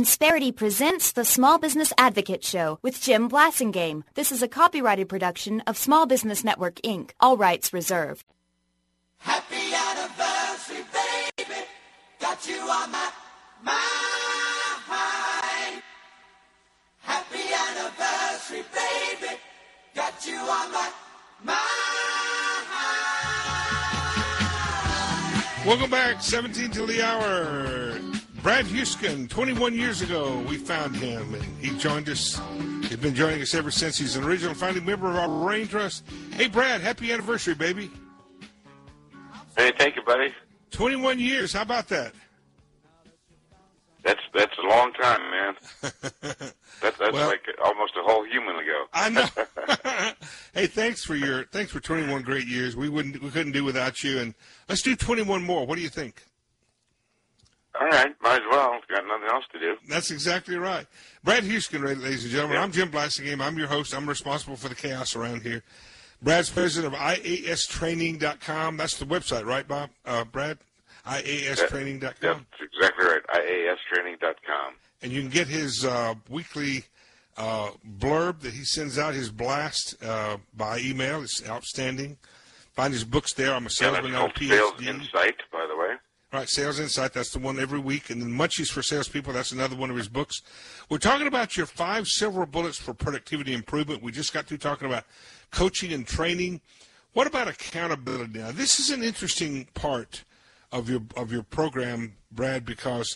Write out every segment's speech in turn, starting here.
Insperity presents the Small Business Advocate Show with Jim Blasingame. This is a copyrighted production of Small Business Network, Inc. All rights reserved. Happy anniversary, baby. Got you on my mind. Happy anniversary, baby. Got you on my mind. Welcome back, 17 till the hour. Brad Huesken, 21 years ago, we found him, and he joined us. He's been joining us ever since. He's an original founding member of our Brain Trust. Hey, Brad, happy anniversary, baby. Hey, thank you, buddy. 21 years, how about that? That's a long time, man. That's well, like almost a whole human ago. I know. Hey, thanks for 21 great years. We couldn't do without you, and let's do 21 more. What do you think? All right, might as well. Got nothing else to do. That's exactly right. Brad Huesken, ladies and gentlemen. Yeah. I'm Jim Blasingame. I'm your host. I'm responsible for the chaos around here. Brad's president of IAStraining.com. That's the website, right, Bob? Brad? IAStraining.com. That's exactly right, IAStraining.com. And you can get his weekly blurb that he sends out, his blast by email. It's outstanding. Find his books there. I'm a salesman, that's PhD. Sales Insight, by the way. Right, Sales Insight, that's the one every week. And then Munchies for Salespeople, that's another one of his books. We're talking about your 5 silver bullets for productivity improvement. We just got through talking about coaching and training. What about accountability? Now, this is an interesting part of your program, Brad, because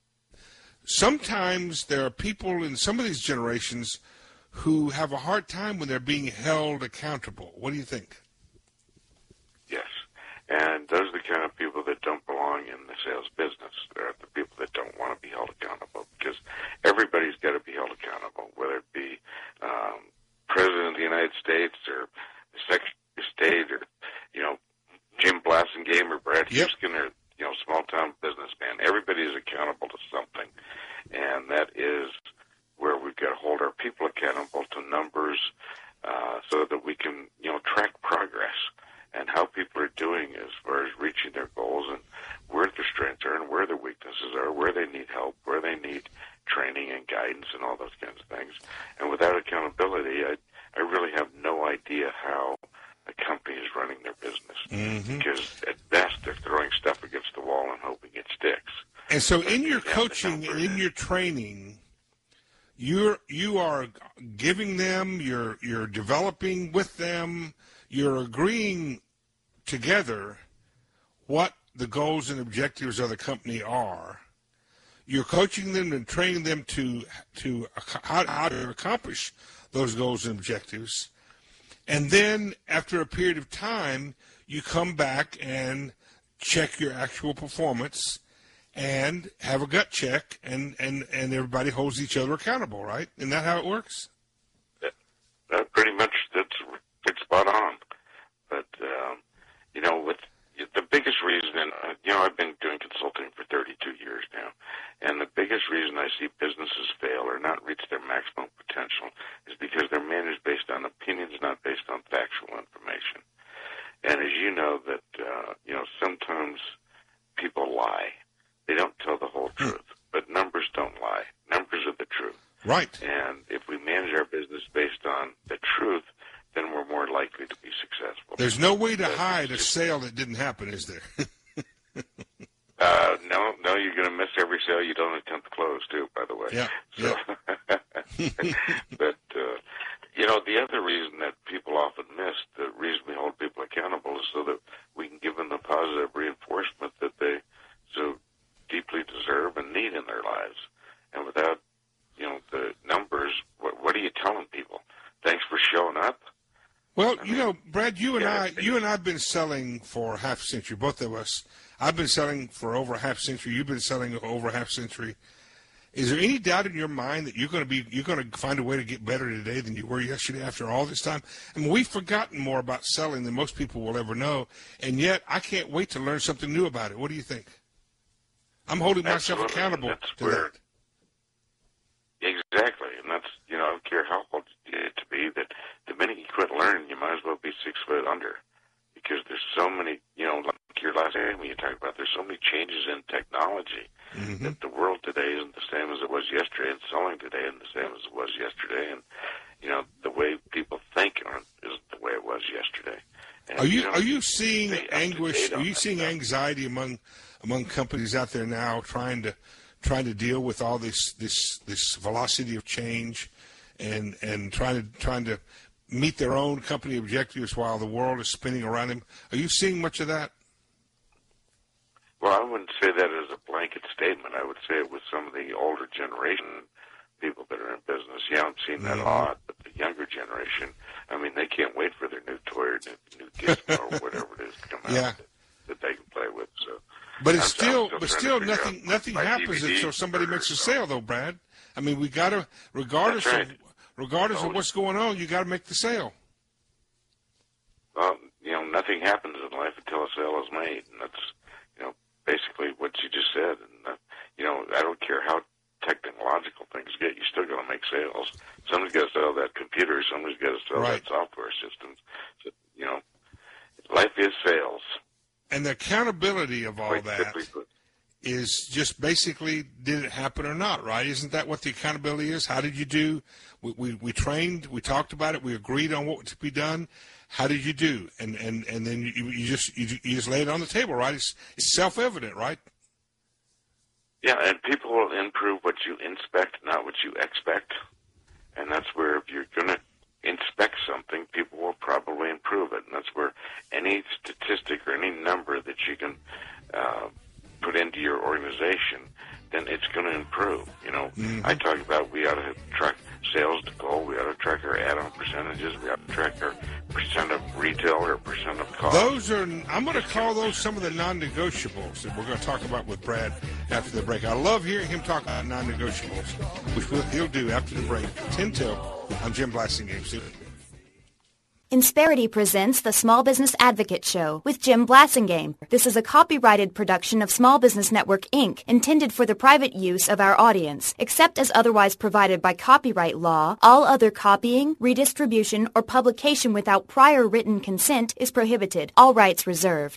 sometimes there are people in some of these generations who have a hard time when they're being held accountable. What do you think? Yes, and those are the kind of people that don't belong in the sales business. They're the people that don't want to be held accountable, because everybody's got to be held accountable, whether it be President of the United States or the Secretary of State or, Jim Blasingame or Brad Huesken or, small-town businessman. Everybody is accountable to something, and that is where we've got to hold our people accountable to numbers so that we can, track progress and how people are doing as far as reaching their goals and where their strengths are and where their weaknesses are, where they need help, where they need training and guidance and all those kinds of things. And without accountability, I really have no idea how a company is running their business, because at best they're throwing stuff against the wall and hoping it sticks. And so in your coaching and in your training, you are giving them, you're developing with them, you're agreeing together what the goals and objectives of the company are. You're coaching them and training them to how to accomplish those goals and objectives. And then after a period of time, you come back and check your actual performance and have a gut check, and everybody holds each other accountable, right? Isn't that how it works? Pretty much, it's spot on. But, with the biggest reason, and, I've been doing consulting for 32 years now, and the biggest reason I see businesses fail or not reach their maximum potential is because they're managed based on opinions, not based on factual information. And as you know, that, sometimes people lie. They don't tell the whole truth, but numbers don't lie. Numbers are the truth. Right. And if we manage our business based on the truth, then we're more likely to be successful. There's no way to hide a sale that didn't happen, is there? No, you're going to miss every sale you don't attempt to close, too, by the way. Yeah. So, but, the other reason that people often miss, the reason we hold people accountable, is so that we can give them the positive reinforcement that they so deeply deserve and need in their lives. And without, the numbers, what are you telling people? Thanks for showing up? Well, Brad, you and I've been selling for half a century, both of us. I've been selling for over a half century. You've been selling over a half century. Is there any doubt in your mind that you're going to find a way to get better today than you were yesterday after all this time? I mean, we've forgotten more about selling than most people will ever know, and yet I can't wait to learn something new about it. What do you think? I'm holding myself accountable to that. Exactly, and that's, I don't care how old you get to be, that the minute you quit learning, you might as well be 6 foot under, because there's so many, like your last name when you talk about, there's so many changes in technology that the world today isn't the same as it was yesterday, and selling today isn't the same as it was yesterday, and the way people think isn't the way it was yesterday. And are you seeing anguish? Are you seeing anxiety among companies out there now trying to deal with all this velocity of change, and trying to meet their own company objectives while the world is spinning around them? Are you seeing much of that? Well, I wouldn't say that as a blanket statement. I would say it with some of the older generation people that are in business. Yeah, I'm seeing that a lot, but the younger generation, I mean, they can't wait for their new toy or new gizmo or whatever it is to come out that they can play with. So, but it's still nothing happens until somebody makes a sale, though, Brad. I mean, we got to, regardless of what's going on, you got to make the sale. Well, nothing happens in life until a sale is made, and that's basically what you just said. And I don't care how technological things get, you still got to make sales. Somebody's got to sell that computer. Somebody's got to sell that software systems. So, life is sales. And the accountability of all that is just basically, did it happen or not, right? Isn't that what the accountability is? How did you do? We trained, we talked about it, we agreed on what to be done. How did you do? And then you just lay it on the table, right? It's self-evident, right? Yeah, and people will improve what you inspect, not what you expect. And that's where if you're going to inspect something, people will probably improve it. And that's where any statistic or any number that you can put into your organization, then it's going to improve. I talk about we ought to track sales to goal. We ought to track our add-on percentages. We ought to track our percent of retail or percent of cost. I'm going to call those some of the non-negotiables that we're going to talk about with Brad after the break. I love hearing him talk about non-negotiables, which he'll do after the break. 10 till. I'm Jim Blasingame. Insperity presents the Small Business Advocate Show with Jim Blasingame. This is a copyrighted production of Small Business Network, Inc., intended for the private use of our audience. Except as otherwise provided by copyright law, all other copying, redistribution, or publication without prior written consent is prohibited. All rights reserved.